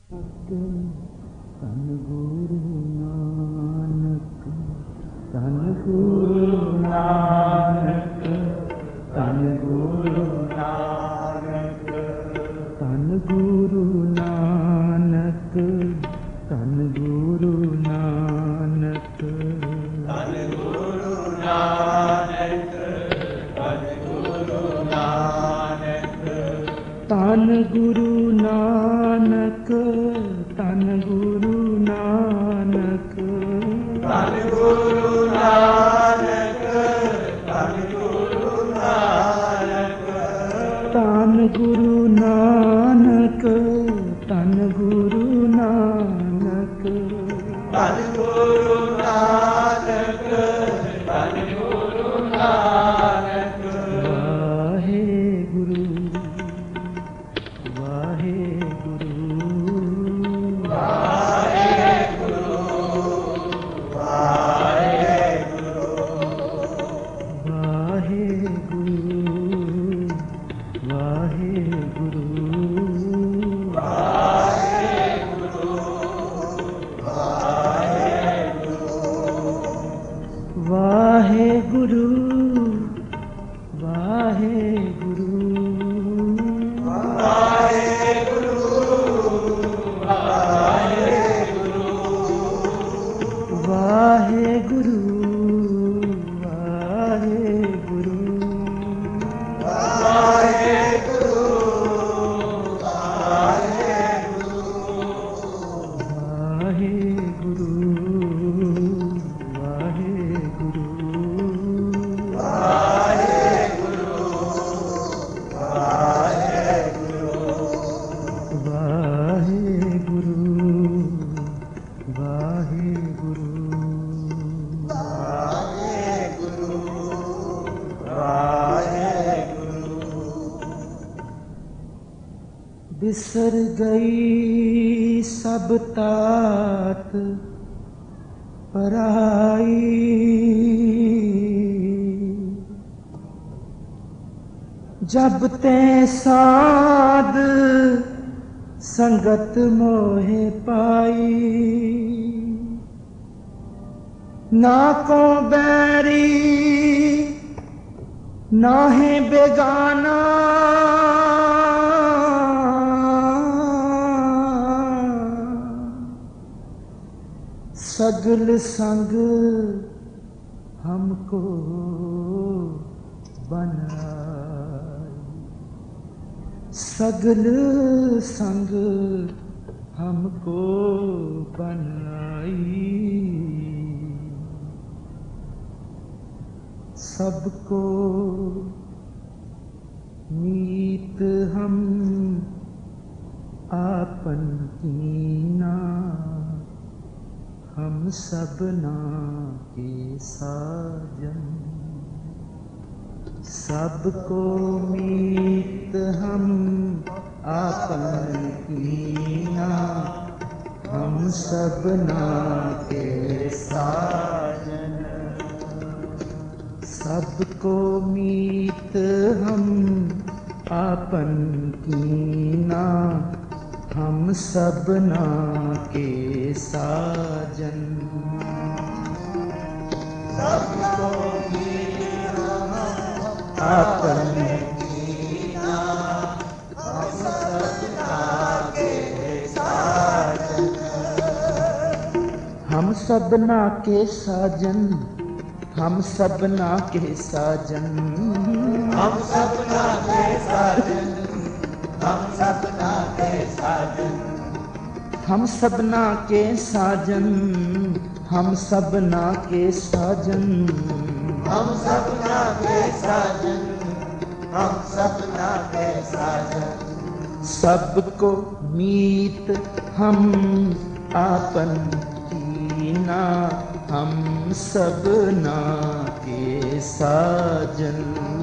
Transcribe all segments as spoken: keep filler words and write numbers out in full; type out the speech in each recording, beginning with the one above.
ਧੰਨ ਗੁਰੂ ਨਾਨਕ, ਧੰਨ ਗੁਰੂ ਨਾਨਕ, ਧੰਨ ਗੁਰੂ ਨਾਨਕ, ਧੰਨ ਗੁਰੂ ਨਾਨਕ, ਧੰਨ ਗੁਰੂ ਨਾਨਕ, ਧੰਨ ਗੁਰੂ ਨਾਨਕ, ਧੰਨ ਗੁਰੂ ਨਾਨਕ, ਧੰਨ ਗੁਰੂ ਨਾਨਕ, ਧੰਨ ਗੁਰੂ ਨਾਨਕ, ਧੰਨ ਗੁਰੂ ਨਾਨਕ, ਧੰਨ ਗੁਰੂ ਨਾਨਕ, ਧੰਨ ਗੁਰੂ ਨਾਨਕ, ਧੰਨ ਗੁਰੂ ਨਾਨਕ, ਧੰਨ ਗੁਰੂ ਨਾਨਕ, ਧੰਨ ਗੁਰੂ ਨਾਨਕ। ਵਾਹਿਗੁਰੂ ਵਾਹਿਗੁਰੂ ਵਾਹਿਗੁਰੂ ਵਾਹਿਗੁਰੂ ਵਾਹਿਗੁਰੂ ਵਾਹਿਗੁਰੂ ਵਾਹਿਗੁਰੂ ਵਾਹਿਗੁਰੂ ਵਾਹਿਗੁਰੂ ਵਾਹਿਗੁਰੂ ਵਾਹਿਗੁਰੂ ਵਾਹਿਗੁਰੂ ਵਾਹਿਗੁਰੂ बिसर गई सब तात पराई, जब ते साध संगत मोहे पाई, ना को बैरी ना है बेगाना, सगल संग हमको बनाई, सगल संग हमको बनाई, सबको मीत हम आपन कीना, हम सबना के साजन, सबको मीत हम आपन कीना, हम सबना के साजन, सबको मीत हम आपन कीना, हम सबना के साजन, सबको मीत हम आपन कीना, हम सबना के साजन, हम सबना के साजन, हम सबना के साजन, हम सबना के साजन, हम सबना के साजन, हम सबना के साजन, हम सबना के साजन, हम सबना के साजन, हम सबना के साजन, सबको मीत हम आपन कीना, हम सबना के साजन,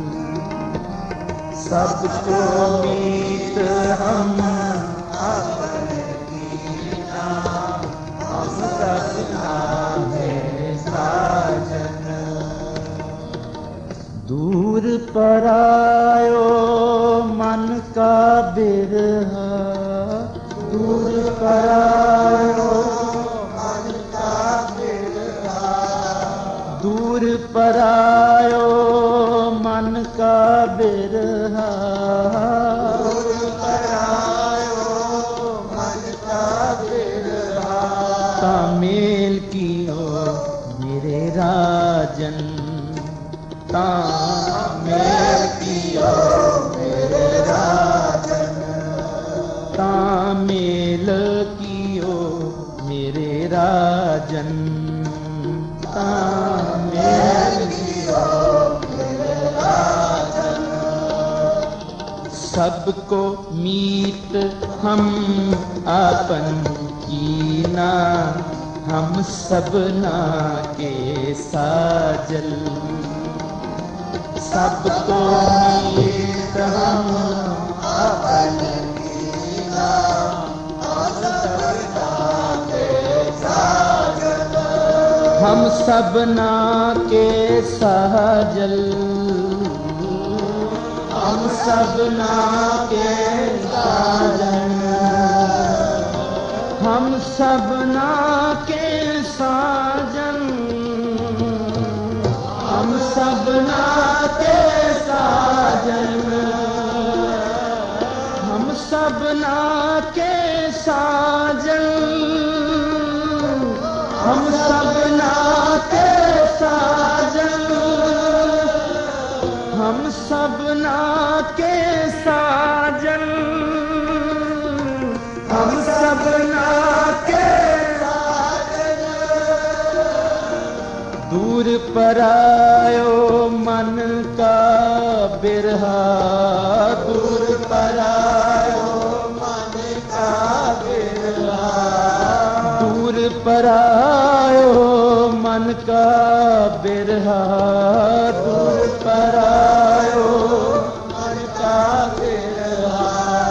सबको मीत हम आपन कीना, हम सबना के साजन, दूर परायो मन का बिरहा, दूर पर परायो मन का बिरहा, दूर परायो मन का बिरहा, दूर परायो मन का बिरहा, तामेल कियो मेरे राजन, तामेल कियो मेरे राजन, तामेल कियो मेरे राजन, तामेल कियो मेरे राजन। सबको मीत हम आपन कीना, हम सबना के साजल, सबको मीत हम आपन कीना, हम सबना के साजल, हम सबना के साजल, हम सबना के साजन, हम सबना के साजन, हम सबना के साजन, हम सबना के साजन, हम सबना के साजन, हम सबना के साजन, हम सबना के साजन। दूर परायो मन का बिरहा, दूर परायो मन का बिरहा, दूर परायो मन का बिरहा, दूर परायो मन का बिरहा,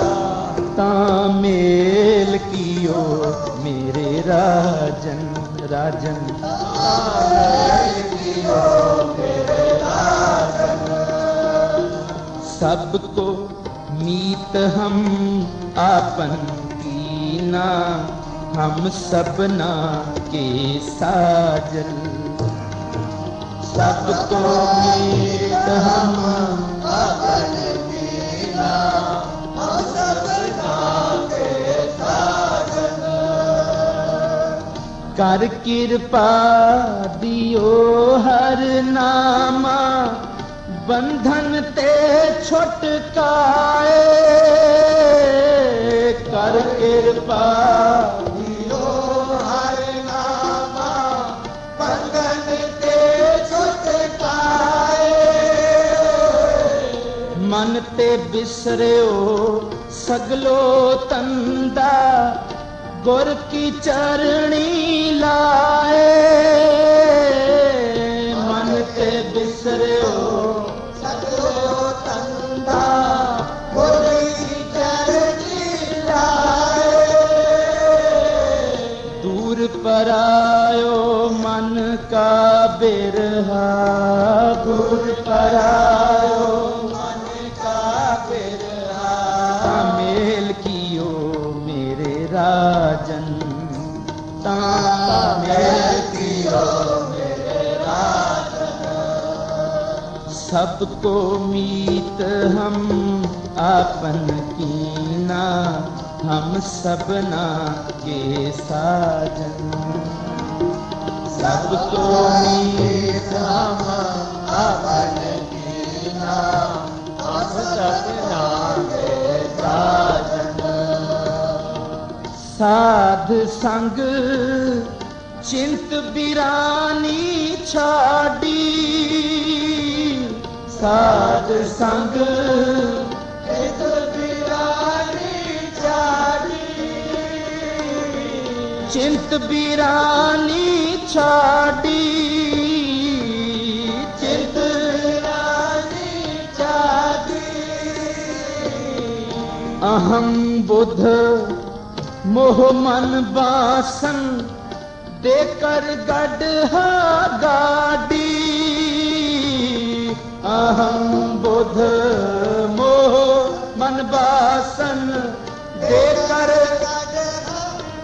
तामेल कियो मेरे राजन, राजन, तामेल कियो मेरे राजन। सबको मीत हम आपन कीना, हम सबना के साजन, सबको मीत हम आपन कीना, हम सबना के साजन। कर कृपा दियो हर नामा, बंधन ते छुटकाए, कर कृपा दियो हर नामा, बंधन ते छुटकाए, मन ते बिसरियो सगलो तंदा, गुर की चरणी लाए, मन ते बिसरियो सगलो तंदा, गुर की चरणी लाए, दूर परायो मन का बिरहा, दूर परायो मन का बिरहा, तामेल कियो मेरे राजन, तामेल कियो मेरे राजन। सबको मीत हम आपन कीना, हम सबना के साजन, सबको मीत हम आपन कीना, हम सबना के साजन। साध संग चिंत बिरानी छाड़ी, साध संग चिंत बिरानी छाड़ी, चिंत बिरानी छाड़ी, चिंत बिरानी छाड़ी, अहम बुध मोह मन बासन, देकर गढ़ा गाड़ी, अहम बुध मोह मन बासन, देकर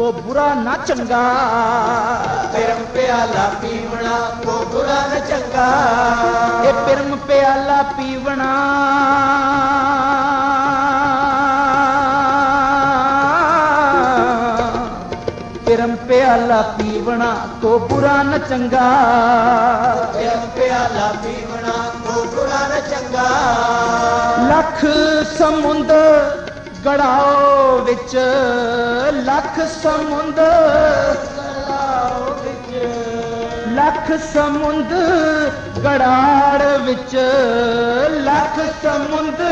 को बुरा ना चंगा, पिरम प्याला पीवना को बुरा न चंगा, ये पिरम प्याला पीवना पिरम प्याला पीवना को बुरा न चंगा, पिरम प्याला पीवना को बुरा न चंगा, लख समुंद गड़ाओ विच, लख समुंद लख समुंद गड़ाड़ विच, लख समुंद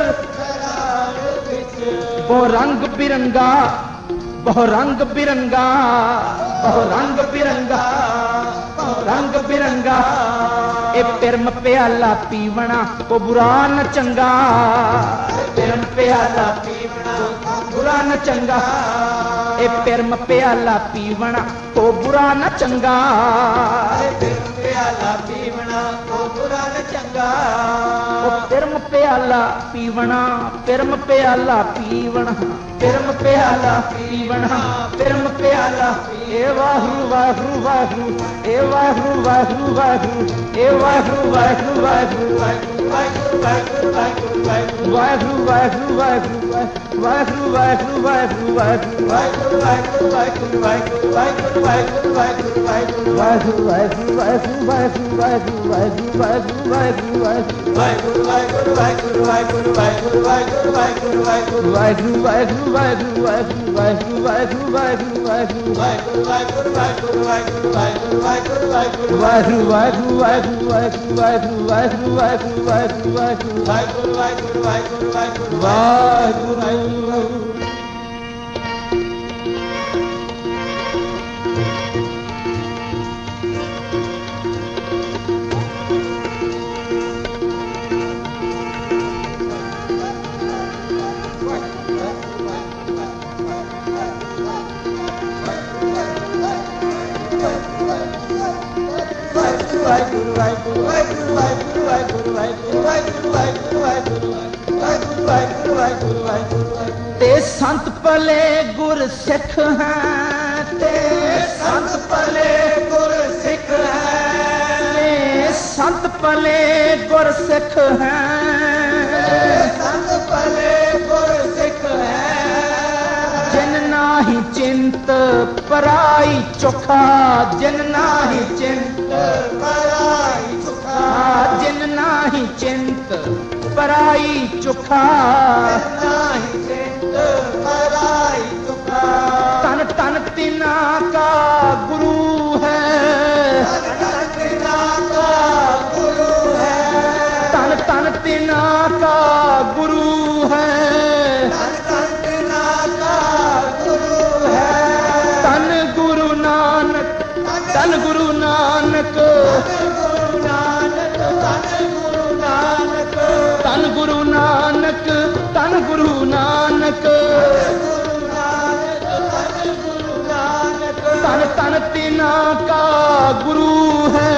वो रंग बिरंगा, बहु रंग बिरंगा, बहु रंग बिरंगा, बहु रंग बिरंगा, ए पिरम प्याला पीवना को बुरा न चंगा, पिरम प्याला पीवना को बुरा न चंगा, ए पिरम प्याला पीवना को बुरा न चंगा, पिरम प्याला पीवना को बुरा न चंगा, ओ पिरम प्याला पीवना, पिरम प्याला पीवना, पिरम प्याला पीवना, पिरम प्याला, ए वाहू वाहू वाहू, ए वाहू वाहू वाहू, ए वाहू वाहू वाहू, वाहू वाहू वाहू, वाहू वाहू वाहू, वाहू वाहू वाहू, वाहिगुरु वाहिगुरु वाहिगुरु वाहिगुरु वाहिगुरु वाहिगुरु वाहिगुरु वाहिगुरु वाहू वाहू वाहू वाहू, वाहू वाहू वाहू, वाहू वाहू वाहिगुरु वाहिगुरु वाहिगुरु वाहिगुरु वाहिगुरु वाहिगुरु वाहिगुरु वाहिगुरु वाहू वाहू वाहू वाहू, वाहू वाहू वाहू, वाहू वाहिगुरु वाहिगुरु वाहिगुरु वाहिगुरु वाहिगुरु वाहिगुरु वाहिगुरु वाहू वाहू वाहू, वाहू वाहू वाहू, वाहू वाहू वाहू, वाहिगुरु वाहिगुरु वाहिगुरु वाहिगुरु वाहगुरु। वाहिगुरु वाहिगुरु वाहिगुरु वाहिगुरु वाहिगुरु वाहिगुरु वाहिगुरु वाहिगुरु वाहिगुरु वाहिगुरु वाहिगुरु वाहिगुरु वाहिगुरु ते संत भले गुर सिख हैं, ते संत भले गुर सिख हैं, ते संत भले गुर सिख हैं, संत भले गुर सिख हैं, जिन नाही चिंत पराई चोखा, जिन नाही चिंत पराई चुका, जिन नाही चिंत पराई चोखा, नाही चिंत पराई चुका, तन तन तिना का गुरु है, तन तिना का गुरु है, तन तन तिना का गुरु है, तन तन तिना का गुरु है, तन गुरु नानक, तन गुरु नानक, गुरु नानक, तन गुरु नानक, तन गुरु नानक, तन गुरु नानक, गुरु नानक, तन गुरु नानक, तन तन तिना का गुरु है,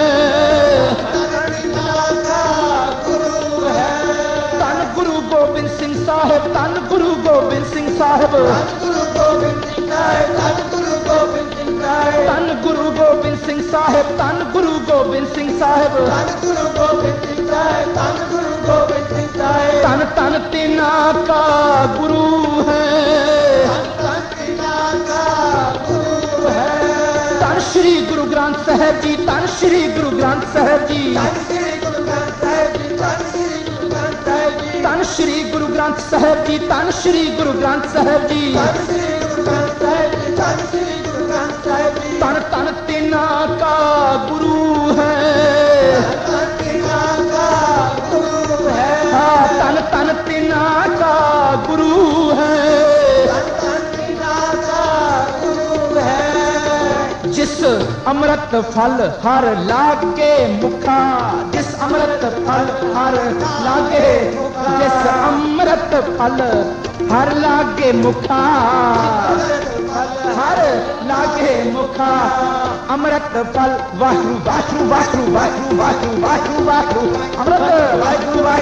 तन तिना का गुरु है, तन गुरु गोबिंद सिंह साहिब, तन गुरु गोबिंद सिंह साहिब, तन गुरु गोबिंद सिंह साहिब, तन गुरु गोबिंद सिंह साहिब, तन गुरु गोबिंद सिंह साहिब, तन गुरु गोबिंद सिंह साहिब, तन गुरु गोबिंद सिंह साहिब, तन गुरु गोबिंद सिंह साहिब, तन तन तिना का गुरु है, तन तिना का गुरु है, तन श्री गुरु ग्रंथ साहिब जी, तन श्री गुरु ग्रंथ साहिब जी, तन श्री गुरु ग्रंथ साहिब जी, तन श्री गुरु ग्रंथ साहिब जी, तन श्री गुरु ग्रंथ साहिब जी, तन श्री गुरु ग्रंथ साहिब जी, तन श्री गुरु ग्रंथ साहिब जी, तन श्री गुरु ग्रंथ साहिब जी, तन तन तिना का गुरु है, तन तिना का गुरु है, हाँ, तन तन तिना का गुरु है, तन तन तिना का गुरु है, जिस अमृत फल हर लागे मुखा, जिस अमृत फल हर लागे, जिस अमृत फल हर लागे मुखा, हर लागे मुखा, अमृत फल वाहू वाहू वाहू वाहू वाहू वाहू वाहू, अमृत वाहू वाहू